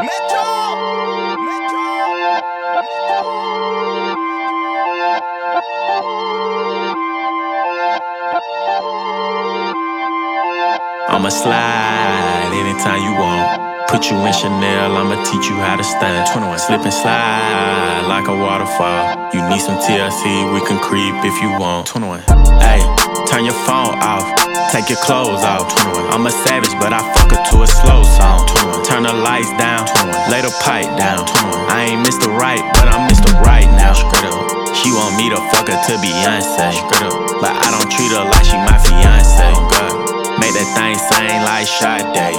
I'ma slide anytime you want. Put you in Chanel, I'ma teach you how to stand. 21. Slip and slide like a waterfall. You need some TLC, we can creep if you want. 21. Hey, turn your phone off, take your clothes off. 21. I'm a savage, but I fuck her to a slow song. 21. Turn the lights down, 21. Lay the pipe down. 21. I ain't Mr. Right, but I'm Mr. Right now. Straight up. She want me to fuck her to Beyonce. Straight up. But I don't treat her like she my fiance. God. Make that thing sing like Sade.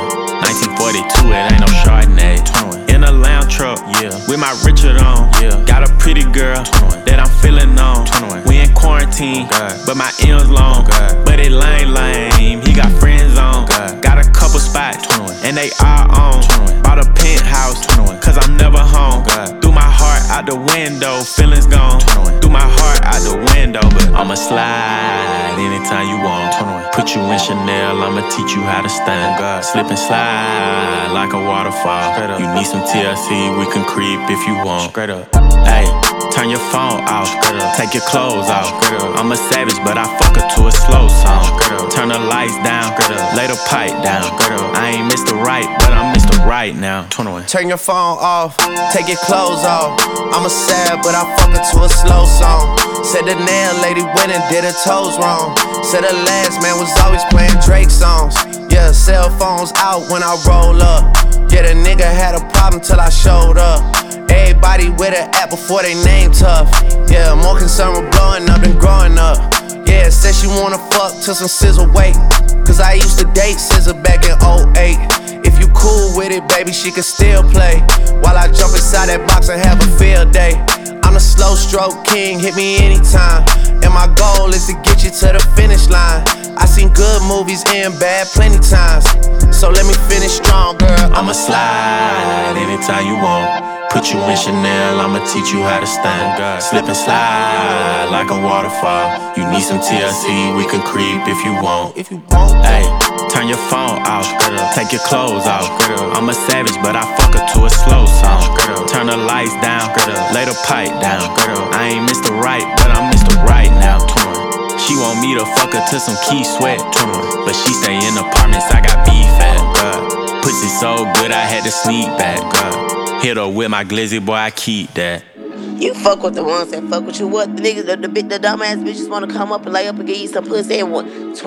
1942, it ain't no Chardonnay. In a lounge truck, yeah, with my Richard on. Yeah. Got a pretty girl that I'm feeling on. We in quarantine, but my M's long. But it lame, he got friends on. Got a couple spots, and they all on. Bought a penthouse, cause I'm never home. Threw my heart out the window, feelings gone. Threw my heart out the window, but I'ma slide anytime you want. Put you in Chanel, I'ma teach you how to stand. Slip and slide like a waterfall. You need some TLC, we can creep if you want. Straight up. Hey, turn your phone off, take your clothes off. I'm a savage, but I fuck her to a slow song. Turn the lights down, lay the pipe down. I ain't Mr. Right, but I'm Mr. Right now. 21. Turn your phone off, take your clothes off. I'm a sad, but I fuck her to a slow song. Said the nail lady went and did her toes wrong. Said the last man was always playing Drake songs. Yeah, cell phones out when I roll up. Yeah, the nigga had a problem till I showed up. Everybody with an app before they name tough. Yeah, more concerned with blowing up than growing up. Yeah, said she wanna fuck till some scissor wait. Cause I used to date scissor back in 08. If you cool with it, baby, she can still play. While I jump inside that box and have a field day. I'm the slow stroke king, hit me anytime. And my goal is to get you to the finish line. I seen good movies and bad plenty times. So let me finish strong, girl. I'ma slide anytime you want. Put you in Chanel, I'ma teach you how to stand. Slip and slide like a waterfall. You need some TLC, we can creep if you want. Hey, turn your phone off, take your clothes off. I'm a savage, but I fuck her to a slow song. Turn the lights down, lay the pipe down. I ain't Mr. Right, but I'm Mr. Right now. She want me to fuck her to some Key Sweat, but she stay in apartments, I got beef at. Pussy so good, I had to sneak back. Hit her with my glizzy, boy, I keep that. You fuck with the ones that fuck with you. What the niggas, the dumbass bitches wanna come up and lay up and give you some pussy at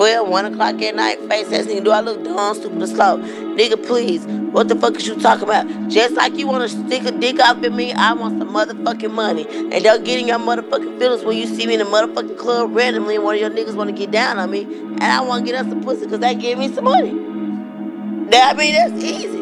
1 o'clock at night. Face ass nigga, do I look dumb, stupid, or slow? Nigga, please, what the fuck is you talking about? Just like you wanna stick a dick off at me, I want some motherfucking money. And don't get in your motherfucking feelings when you see me in the motherfucking club randomly and one of your niggas wanna get down on me. And I wanna get us some pussy cause they give me some money. I mean, that's easy.